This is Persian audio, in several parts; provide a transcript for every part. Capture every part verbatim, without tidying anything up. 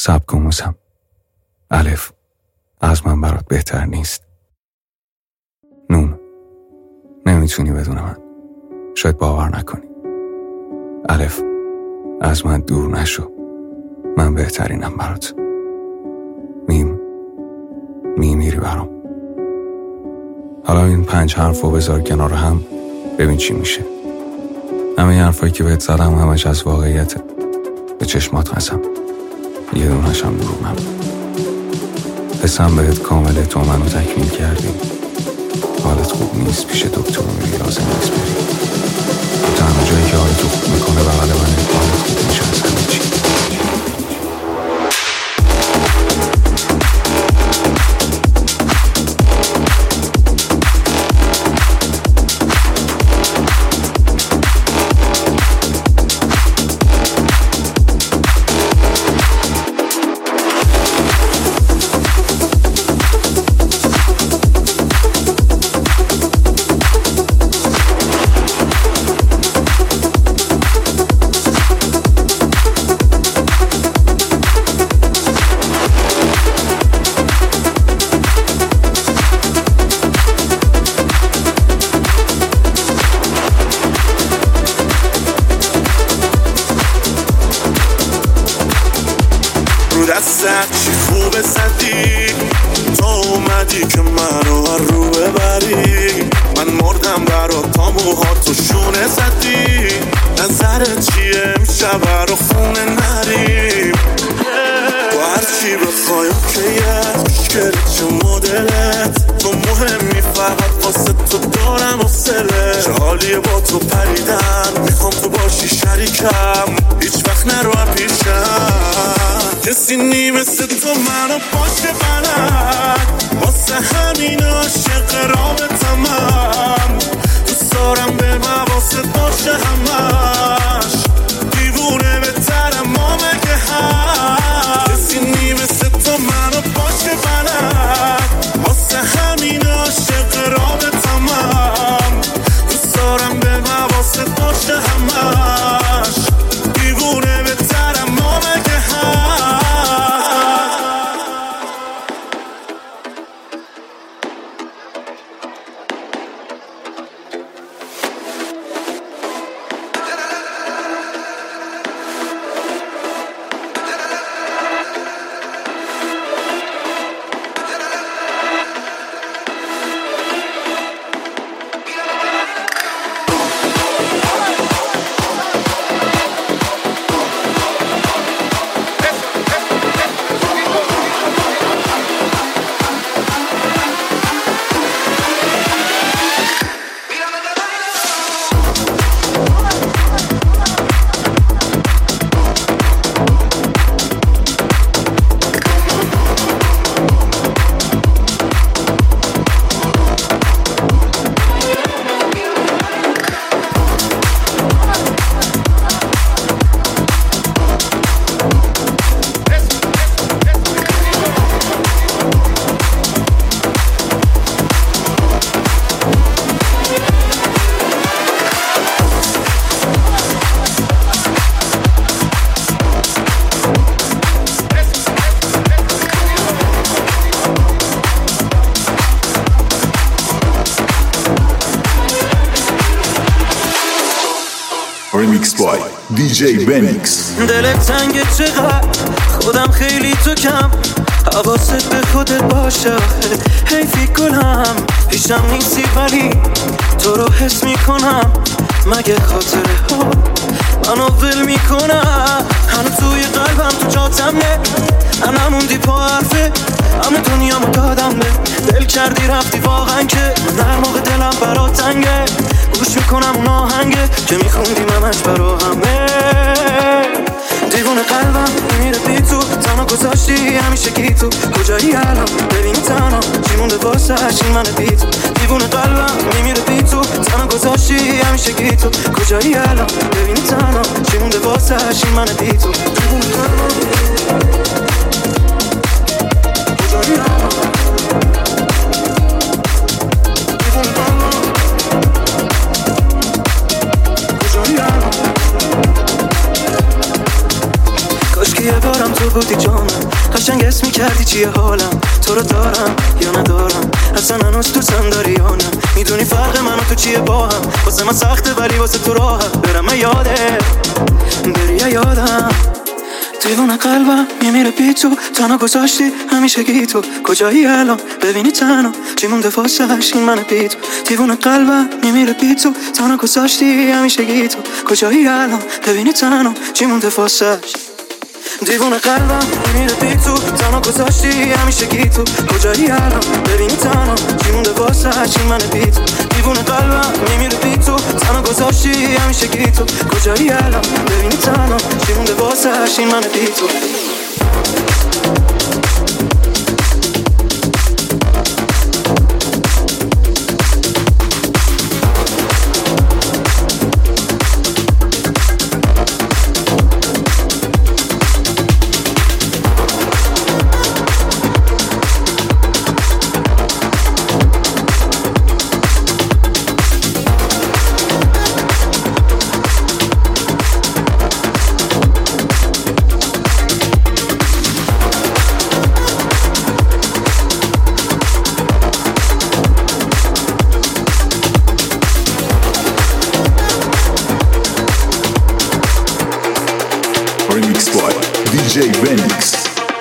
سبک و موسم. الف، از من برات بهتر نیست. نون، نمیتونی بدون من، شاید باور نکنی. الف، از من دور نشو، من بهترینم برات. میم، میمیری برام. حالا این پنج حرف رو بذار کنار هم، ببین چی میشه. همه این حرفایی که بهت زدم همش از واقعیته. به چشمات قسم، یه دونش هم دروغ نبود. حسم بهت کامله، تو منو تکمیل کردی. حالت خوب نیست، پیش دکتر میری، لازم نیست بری. تنها جایی که حالتو خوب میکنه بغل منه، حالت خوب میشه از همه چی. دستت چی خوبه زدی، تو اومدی که منو هر رو ببری. من مردم برات، تا موهاتو شونه زدی. نظرت چیه امشب رو خونه نریم؟ تو هرچی بخوایم که یه مشکل چه مدلت، تو مهمی فقط واسه تو دارم حوصله. چه حالیه با تو پریدن، میخوام تو باشی شریکم، هیچ وقت نرو پیشم. کسی نی مثل تو منو باشه بلد، واسه همین عاشق رابطم من. دوست دارم به مواست باشه همش، دیوونه بهترم ما مگه هست. کسی نی مثل تو منو باشه بلد، واسه همین عاشق رابطم من. دوست دارم به مواست باشه همش، دیوونه بهترم ما مگه هست. Remix by دی جی بنیکس. دلت تنگه چقدر، خودم خیلی تو کم، حواست به خودت باشه. حیفی گلم، پیشم نیستی ولی تو رو حس میکنم. مگه خاطره ها منو ول میکنم؟ هنو توی قلبم تو جاتمه، انا موندی پا حرفه، همه دنیا ما دادم به دل کردی رفتی واقعا که من هر موقع دلم برا تنگه گوش میکنم اون آهنگه که میخوندیم همش برا همه. دیوونه قلبم میمیره بی تو، تنها گذاشتی همیشه گی تو. کجایی الان ببینی تنها چی مونده واسه این من بی تو. دیوونه قلبم میمیره بی تو، تنها گذاشتی همیشه گی تو. کجایی الان ببینی تنها چی مونده واسه این من بی تو. دیوونه قلبم کجایی الان که یه بارم تو بودی جانم، قشنگ اسم میکردی چیه حالم، تو رو دارم یا ندارم، اصلا هنوز دوستم داری یا نه، میدونی فرق من و تو چیه با هم، واسه من سخته ولی واسه تو راحه، برم یاده بری یادم، دیوونه قلبم میمیره بی تو، تنها گذاشتی همیشه گی تو، کجایی الان ببینی تنها چی مونده واسش این من بی تو، دیوونه قلبم میمیره بی تو، تنها گذاشتی همیشه گی تو، کجایی الان ببینی تنها چی مونده واسش، دیوونه قلبم میمیره بی تو، تنها گذاشتی همیشه گی تو، کجایی الان ببینی تنها چی مونده واسش این من بی تو، دیوونه قلبم میمیره بی تو، تنها گذاشتی همیشه گی تو، کجایی الان ببینی تنها چی مونده واسش این من بی تو. Remix by دی جی Benix.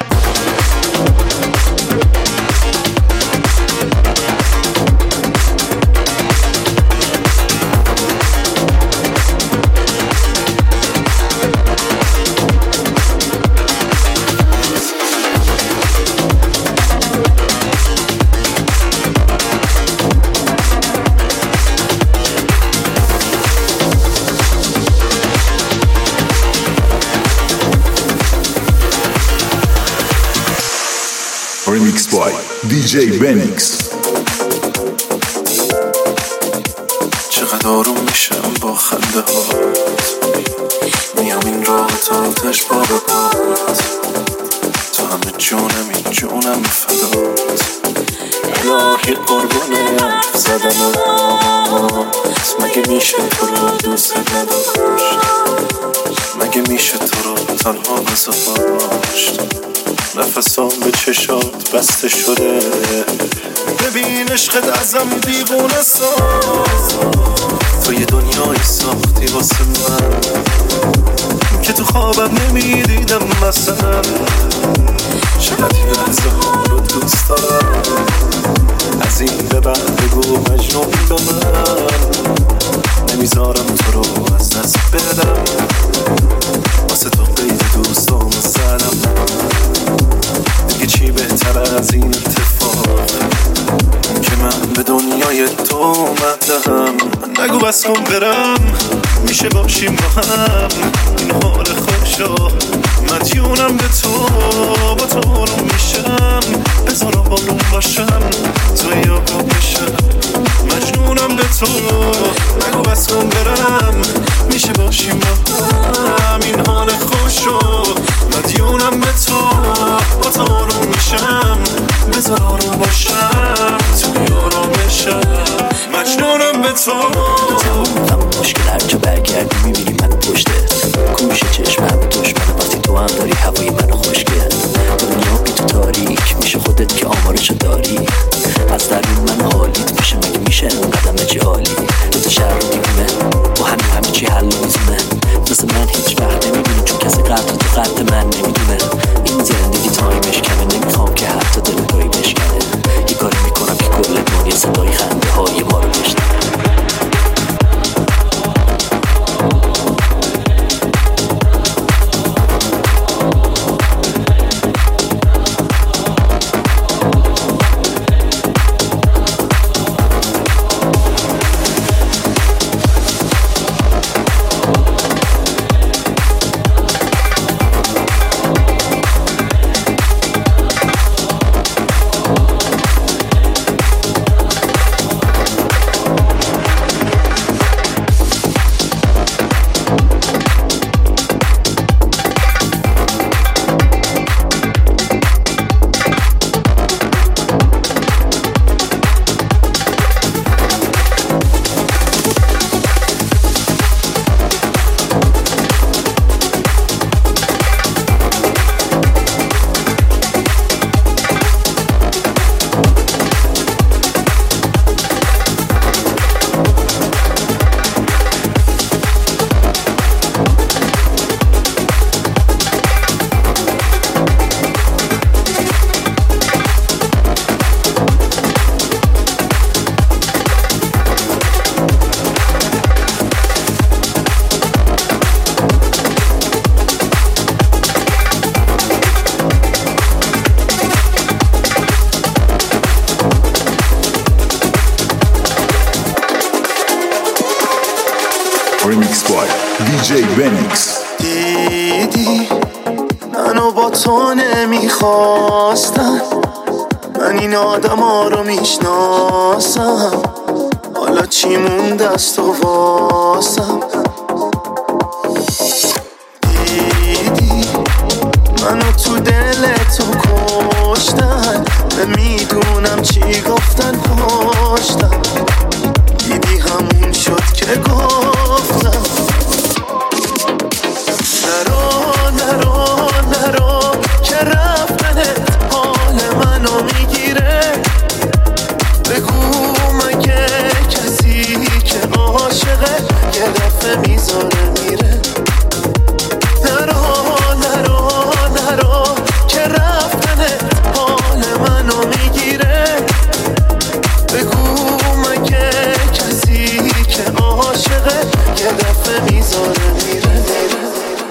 Remix by دی جی Benix. چقدر آروم میشم با خنده هات، میام این راه تا آتش بار پات، تو همه جونم این جونم فدات، الهی قربونه حرف زدنت، مگه میشه تو رو دوست نداشت، مگه میشه تو رو تنها بذاشت، نفسام به چشات بسته شده، ببین عشقت ازم دیوونه ساز، تو یه دنیایی ساختی واسه من که تو خوابم نمیدیدم مثلا، چقدر یه لحظه ها رو دوست دارم، از این به بعد بگو مجنون به من، نمیذارم تو رو از دست بدم، واسه تو قید دوستام زدم، دیگه چی بهتر از این اتفاق که من به دنیای تو اومدم، نگو بس کن برم میشه باشیم با هم، این حال خوشا مدیونم به تو، با تو آروم میشم، بذار آروم باشم تو یادم بشم، مجنونم به تو، نگو بس کن برم میشه باشیم با هم، این حال خوشا مدیونم به تو، با تو آروم میشم، بذار آروم باشم تو یادم بشم، مجنونم به تو. تمام مشکل هر جا برگردی میبینی من پشتت، گوشه چشمم دشمنه وقتی تو هم داری هوای منو خوشگل، دنیا بی تو تاریک میشه خودت که آمارشو داری، از درون من حالیت میشه، مگه میشه قدم چی حالی، دو تا شهر رو دیوونه با همین همه چی حل میزونه، مثل من هیچ وقت نمیبینی چون کسی قدر تو قدر من نمیدونه، این زندگی تایمش کمه، نمیخوام که حتی دل توی بشکنه، یه کاری میکنم که کل دنیا صدای خنده های ما رو بشنه. دی جی Venix. دیدی منو با تو نمیخواستن، من این آدم ها رو میشناسم، حالا چی مونده از تو واسم. دیدی منو تو دل تو کشتن، میدونم چی گفتن پشتم، دیدی همون شد که گفتم نرو نرو نرو که رفتنت حال منو میگیره. بگو مگه کسی که عاشقه یه دفعه میذاره میره. نرو نرو نرو که رفتنت حال منو میگیره. بگو مگه کسی که عاشقه یه دفعه میذاره میره میره.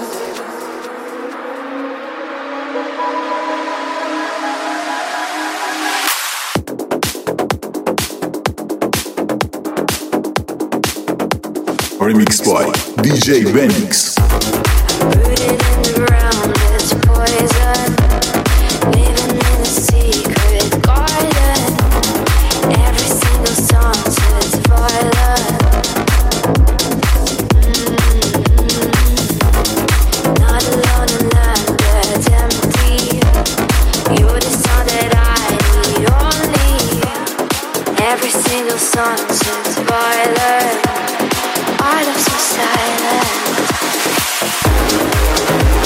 Remix by دی جی Venix. Rooted in the ground, it's poison. Living in a secret garden. Every single song says violent. Mm-hmm. Not alone in land that's empty. You're the song that I need only. Every single song says violent. I love so silent.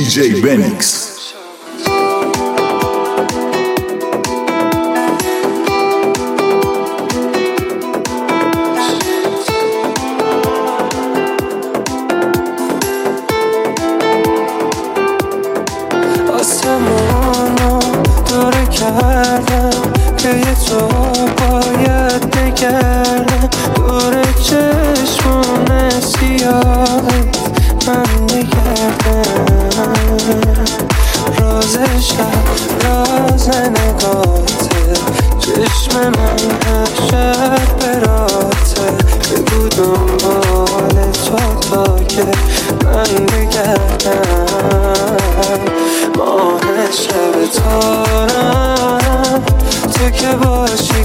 جی بنیکس. آسمانو دوره کردم که یه تو باید بگردم دوره چشمون سیاهت من بگردم راز شب راز نگاته چشم من هر شب براته بگو دنبال تو تا که من بگردم ماه شب تارم تو که باشی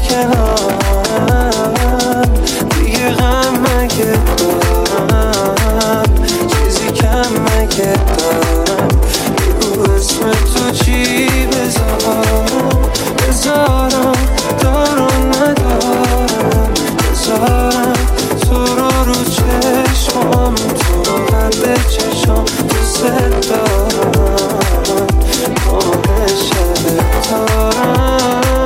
کنارم دیگه غم مگه دارم چیزی کم مگه دارم بگو اسم تو چی بذارم بذارم دارم ندارم بذارم تو رو رو چشمام تو رو قلب چشم دوست دارم ماه شب تارم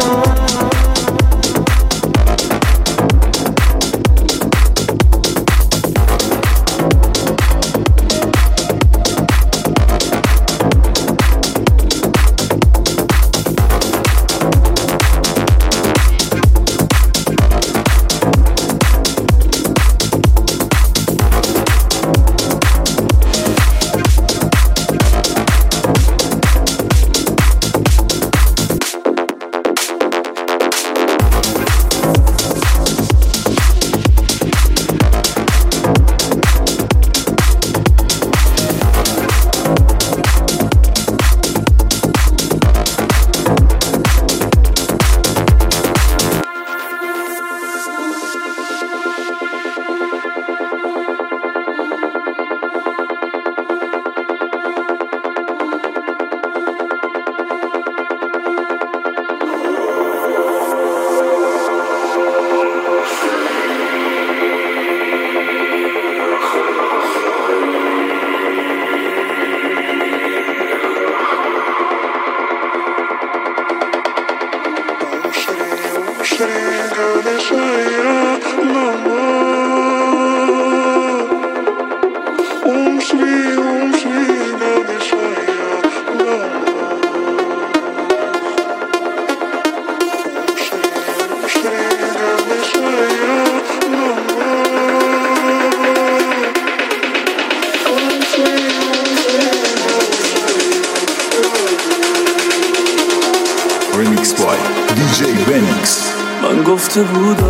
Remix by دی جی بنیکس. من گفته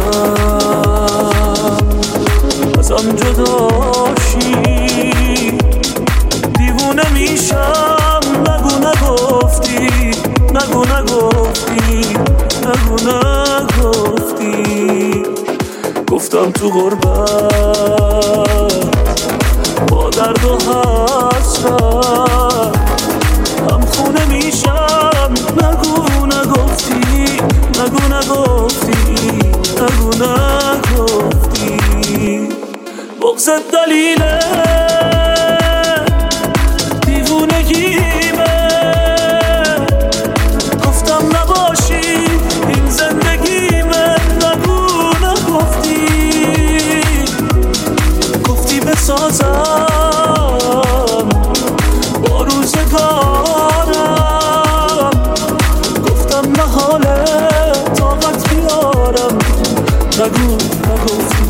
بودم ازم جداشی دیوونه میشم نگو نگفتی نگو نگفتی نگو نگفتی گفتم تو غربت با درد و حسرت هم خونه میشم نگو نگفتی نگو نگفتی نگو نگفتی بغضت دلیله دیوونگیمه گفتم نباشی این زندگیمه نگو نگفتی گفتی بسازم با روزگارم گفتم محاله طاقت بیارم نگو نگفتی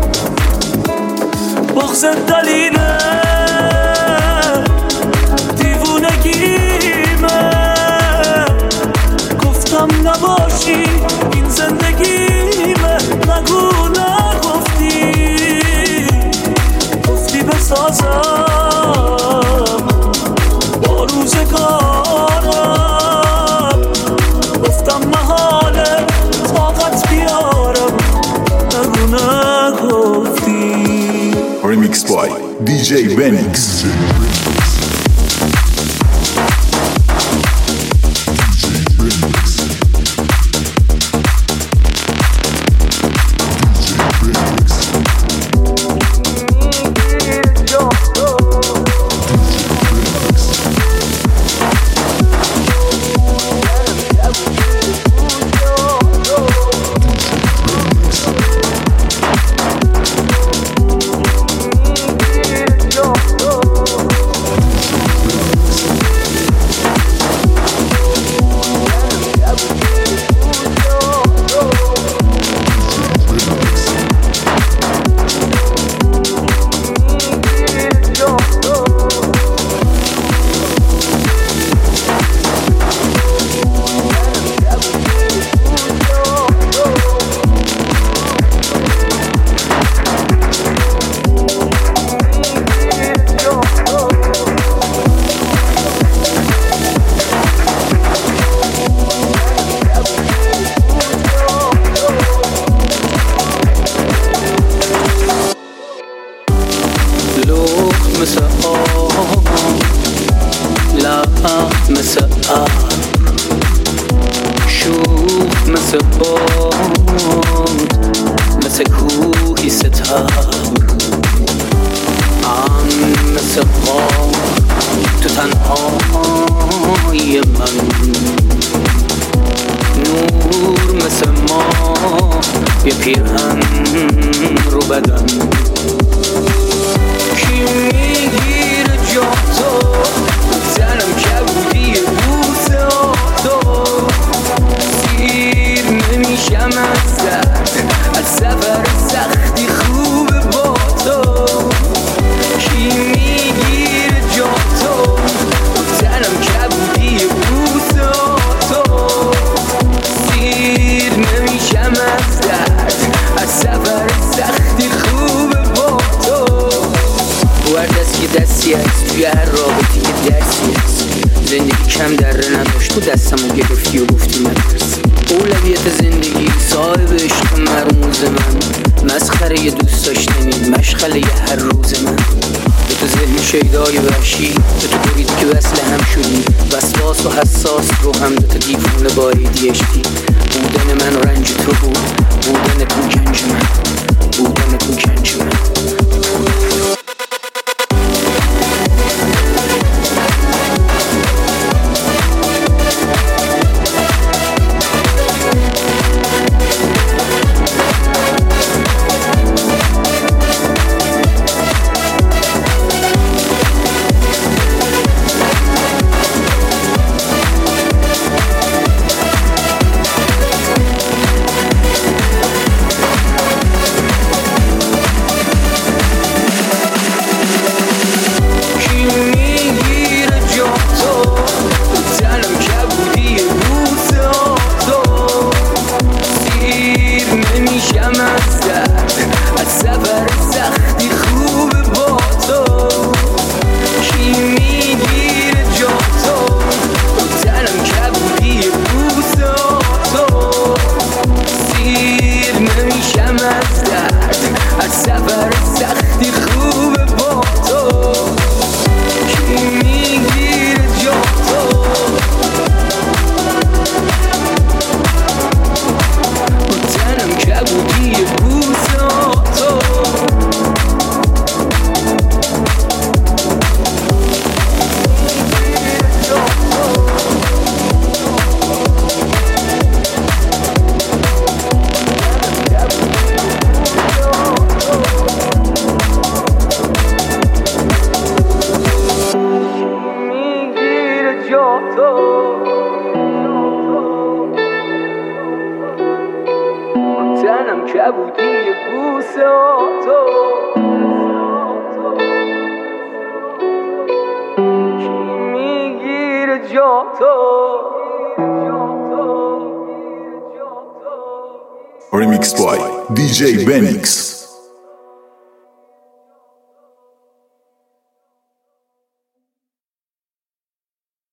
بغضت دلیله دیوونگیمه گفتم نباشی این زندگیمه نگو نگفتی گفتی بسازم با روزگارم گفتم محاله طاقت بیارم نگو نگفتی. Remix by دی جی بنیکس. مثل باد مثل کوهی ستار ام مثل غار تو تنهای من نور مثل ما یه پیرهن رو بدن کی میگیره جا تو تنم کبودی بوس تو سیر نمیشم از درد از سفر سختی خوب با تو کی میگیره جا تو تنم کبودی بوس تو سیر نمیشم از درد از سفر سختی خوب با تو هر دست که دستی هست توی هر رابطی که درسی هست زندگی کم دره نداشت تو دستمو گرفتی و گفتی نترس اولویت زندگی صاحب عشق مرموز من مسخره یه دوست داشتنی مشغله یه هر روز من به تو ذهن شیدای وحشی به تو برید که وصل هم شدی وسواس و حساس رو هم دوتا دیوونه با ایدیشتی بودن من و رنج تو بود بودن تو گنج من بودن تو گنج من تنم کبودی بوسه تو کی میگیره جا تو Remix by دی جی Benix.